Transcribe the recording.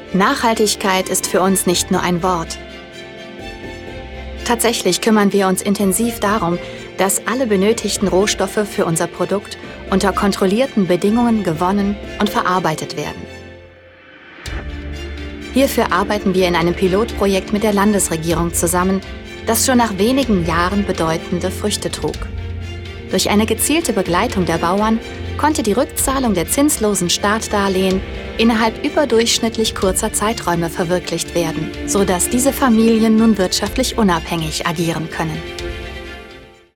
Nachhaltigkeit ist für uns nicht nur ein Wort. Tatsächlich kümmern wir uns intensiv darum, dass alle benötigten Rohstoffe für unser Produkt unter kontrollierten Bedingungen gewonnen und verarbeitet werden. Hierfür arbeiten wir in einem Pilotprojekt mit der Landesregierung zusammen, das schon nach wenigen Jahren bedeutende Früchte trug. Durch eine gezielte Begleitung der Bauern konnte die Rückzahlung der zinslosen Startdarlehen innerhalb überdurchschnittlich kurzer Zeiträume verwirklicht werden, sodass diese Familien nun wirtschaftlich unabhängig agieren können.